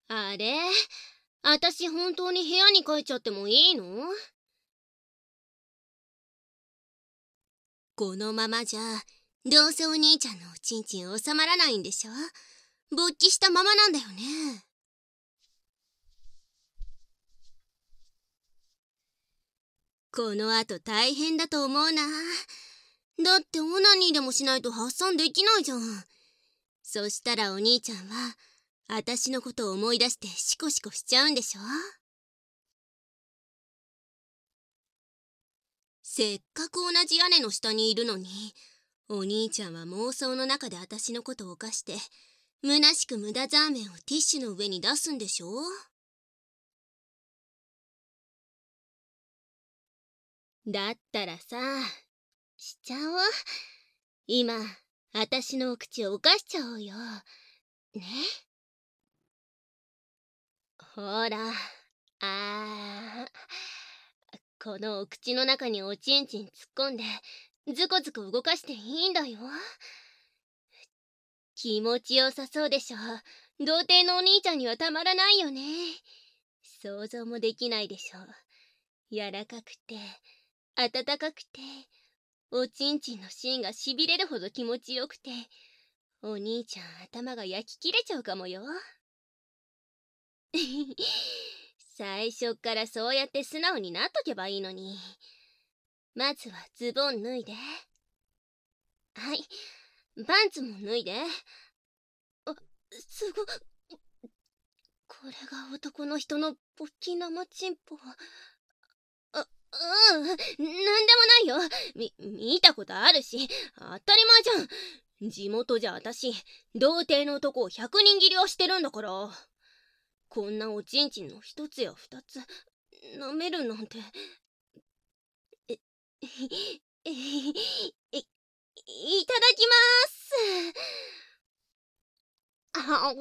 あれ、あたし本当に部屋に帰っちゃってもいいの？このままじゃ、どうせお兄ちゃんのおちんちん収まらないんでしょ？勃起したままなんだよね。この後大変だと思うな。だってオナニーでもしないと発散できないじゃん。そしたらお兄ちゃんは、あたしのことを思い出してシコシコしちゃうんでしょ？せっかく同じ屋根の下にいるのに、お兄ちゃんは妄想の中であたしのことを犯して、虚しく無駄ザーメンをティッシュの上に出すんでしょ？だったらさ、しちゃおう。今、あたしのお口を犯しちゃおうよ。ね？ほら、このお口の中におちんちん突っ込んで、ズコズコ動かしていいんだよ。気持ちよさそうでしょ。童貞のお兄ちゃんにはたまらないよね。想像もできないでしょ。柔らかくて、温かくて、おちんちんの芯がしびれるほど気持ちよくて、お兄ちゃん頭が焼き切れちゃうかもよ。最初っからそうやって素直になっとけばいいのに。まずはズボン脱いで。はい、パンツも脱いで。すご、これが男の人の勃起生チンポ。なんでもないよ。見たことあるし、当たり前じゃん。地元じゃ私、童貞の男を100人斬りはしてるんだから。こんなおちんちんの一つや二つ、舐めるなんて。え、いただきまーす。あ、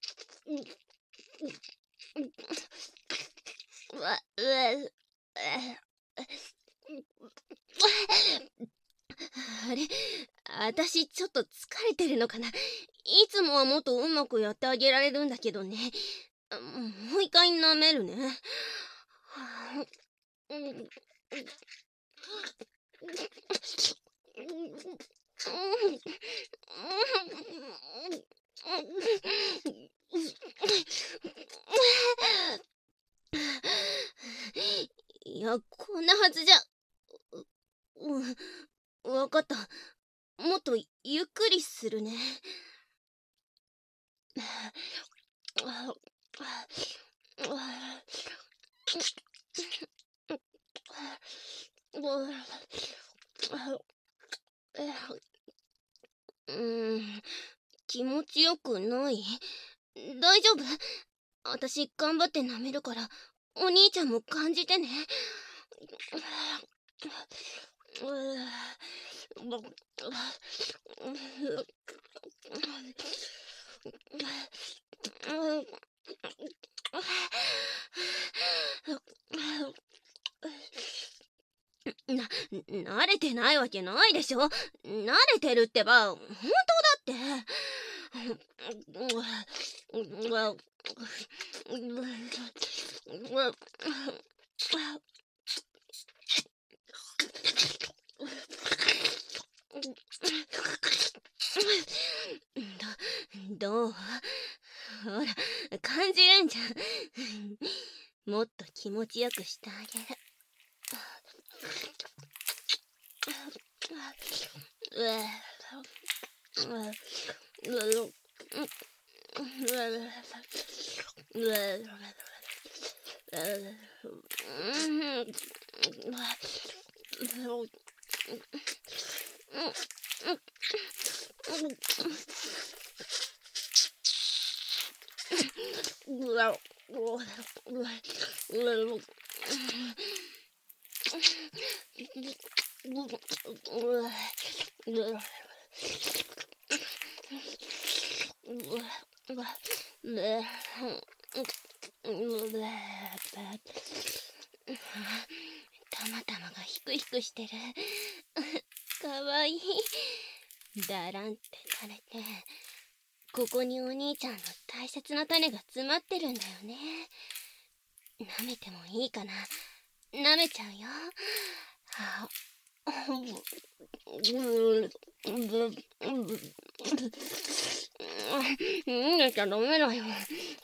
うわ、あれ、あたしちょっと疲れてるのかな。いつもはもっとうまくやってあげられるんだけどね。もう一回舐めるね。いや、こんなはずじゃ。わかった。もっとゆっくりするね。気持ちよくない？大丈夫？私頑張って舐めるからお兄ちゃんも感じてね。慣れてないわけないでしょ。慣れてるってば、本当だって。どう？ほら、感じるんじゃん。もっと気持ちよくしてあげる。たまたまがヒクヒクしてる。かわいい。だらんって垂れてここにお兄ちゃんの大切な種が詰まってるんだよね。舐めてもいいかな。舐めちゃうよ。は逃げちゃダメだよ。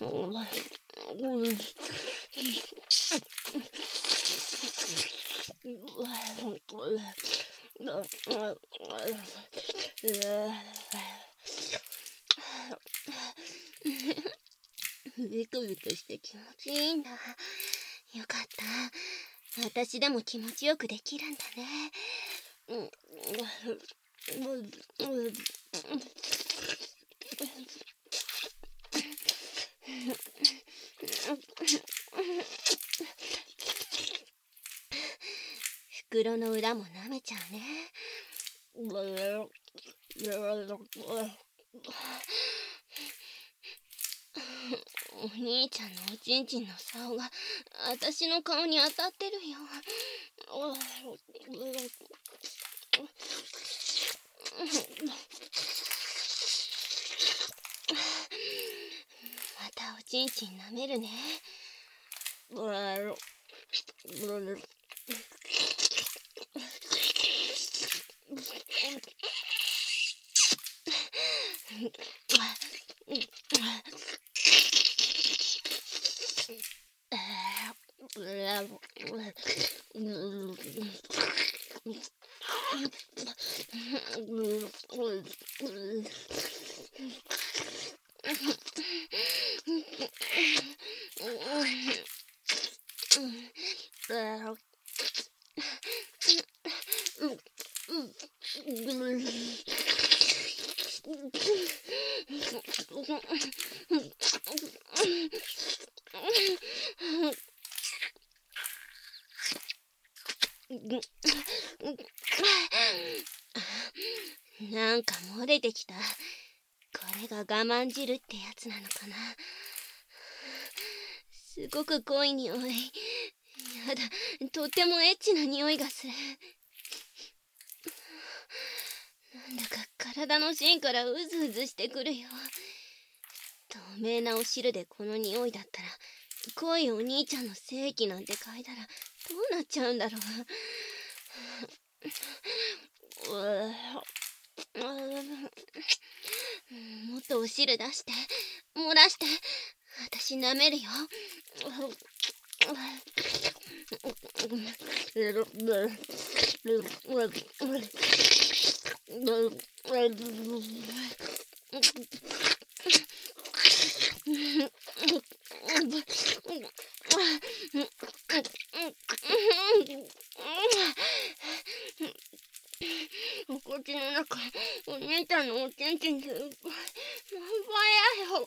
ビクビクして気持ちいいんだ。よかった。私でも気持ちよくできるんだね。袋の裏も舐めちゃうね。お兄ちゃんのおちんちんの竿が私の顔に当たってるよ。またおちんちん舐めるね。なんか漏れてきた。これが我慢汁ってやつなのかな。すごく濃い匂い。やだ、とってもエッチな匂いがする。なんだか体の芯からうずうずしてくるよ。透明なお汁でこの匂いだったら、濃いお兄ちゃんの精液なんて嗅いだらどうなっちゃうんだろう。もっとお汁出して、漏らして、私舐めるよ。お口の中、お姉ちゃんのおちんちんですっごい、満杯だよ。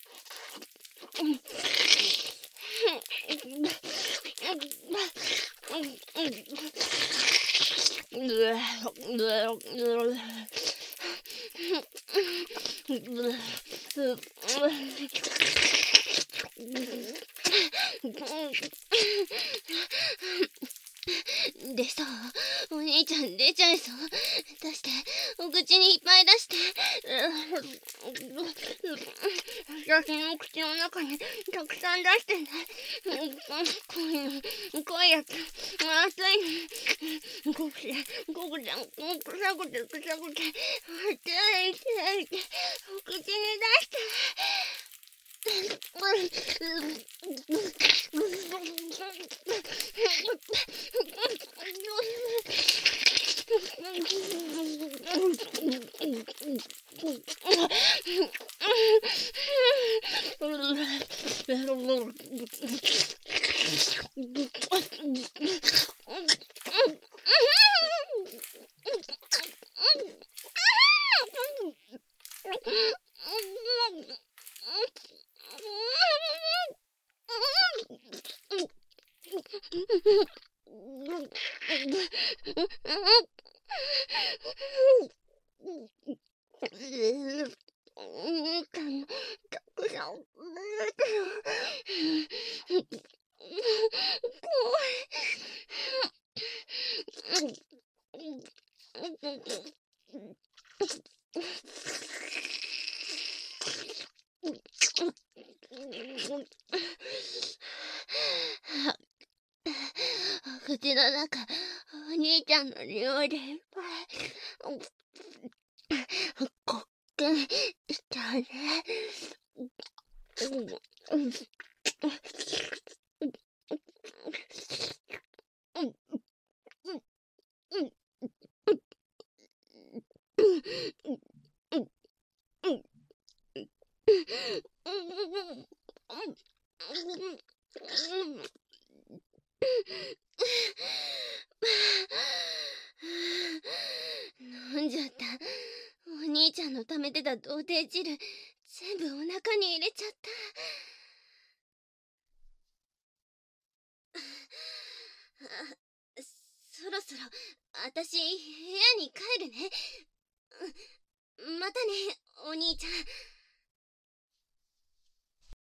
出そう。お兄ちゃん出ちゃいそう。出して。お口にいっぱい出して。私の口の中にたくさん出してね。濃いやつ。熱いの。こくて、こくて、臭くて、臭くて。熱い。お口に出して。 口の中、お兄ちゃんの匂いでいっぱい。こっくんしたね。飲んじゃった。お兄ちゃんの溜めてた童貞汁全部お腹に入れちゃった。そろそろ私部屋に帰るね。またねお兄ちゃん。